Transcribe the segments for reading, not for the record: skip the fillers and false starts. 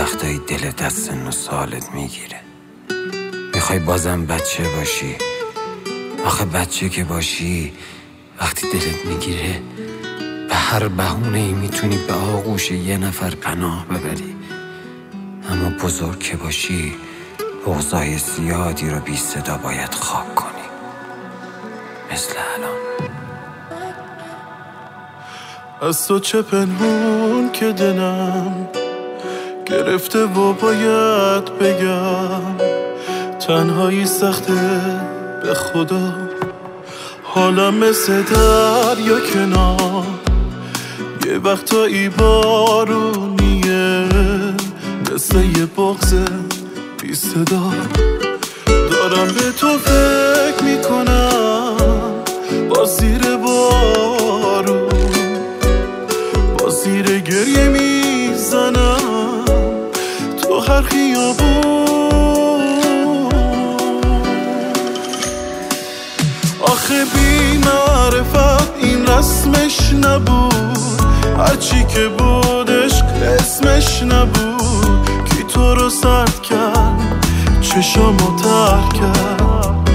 وقتایی دلت از سن و سالت میگیره، میخوای بازم بچه باشی. آخه بچه که باشی وقتی دلت میگیره به هر بهونه‌ای میتونی به آغوش یه نفر پناه ببری. اما بزرگ که باشی بغضای زیادی رو بی صدا باید خاک کنی، مثل الان. از تو چه پنهون که دلم گرفته و باید بگم، تنهایی سخته به خدا، حالم مثل دریا کنار، یه وقتایی بارونیه، مثل یه بغض بی صدا. دارم به تو فکر میکنم با زیر بارون، با زیر گریه میزنم تو هر خیابون. آخه بی معرفت این رسمش نبود، هرچی که بودش اسمش نبود. کی تو رو سرد کرد، چشامو تر کرد.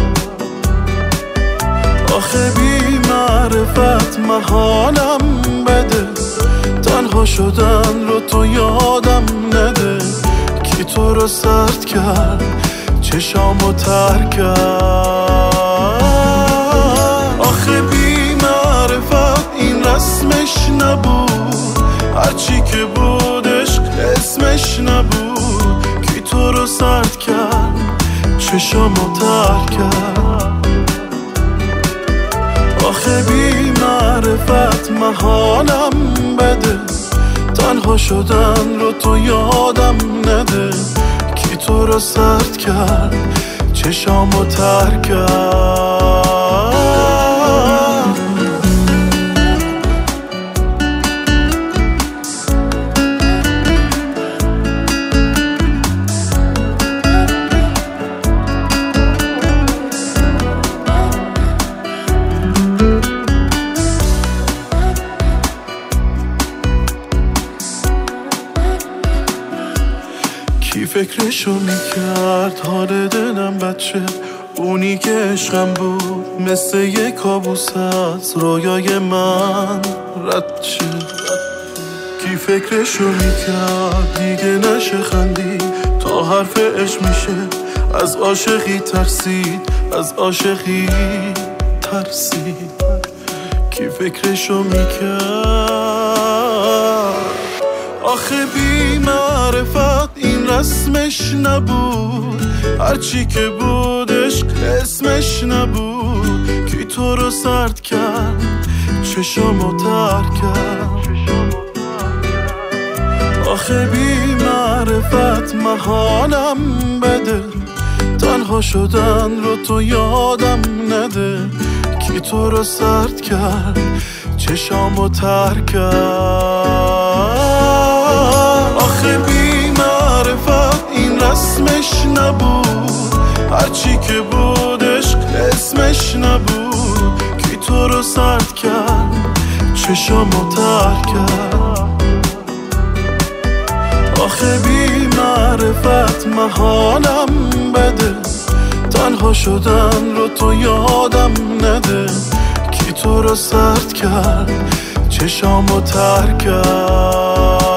آخه بی معرفت محالم بده، تنها شدن رو تو یادم نده. کی تو رو سرد کرد، چشامو تر کرد. آخه بی معرفت این رسمش نبود، هرچی که بودش اسمش نبود. کی تو رو سرد کرد، چشامو تر کرد. آخه بی معرفت محالم بده، تنها شدن رو تو یادم نده. کی تو رو سرد کرد، چشامو تر کرد. کی فکرشو میکرد حال دلم بچه، اونی که عشقم بود مثل یک کابوس از رویای من رد شه. کی فکرشو میکرد دیگه نشه خندی تا حرف عشق میشه، از عاشقی ترسید، از عاشقی ترسید. کی فکرشو میکرد. آخه بی معرفت این رسمش نبود، هرچی که بودش اسمش نبود. کی تو رو سرد کرد، چشامو تر کرد. آخه بی معرفت محالم بده، تنها شدن رو تو یادم نده. کی تو رو سرد کرد، چشامو تر کرد. آخه بی معرفت این رسمش نبود، هرچی که بودش اسمش نبود. کی تو رو سرد کرد، چشامو تر کرد. آخه بی معرفت محالم بده، تنها شدن رو تو یادم نده. کی تو رو سرد کرد، چشامو تر کرد.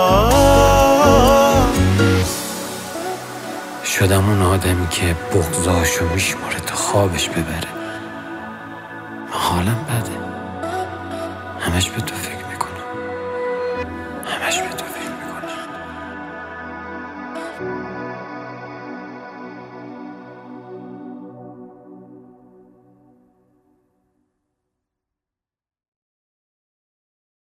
شدم اون آدمی که بغضاشو میشماره تا خوابش ببره. حالم بده، همش به تو فکر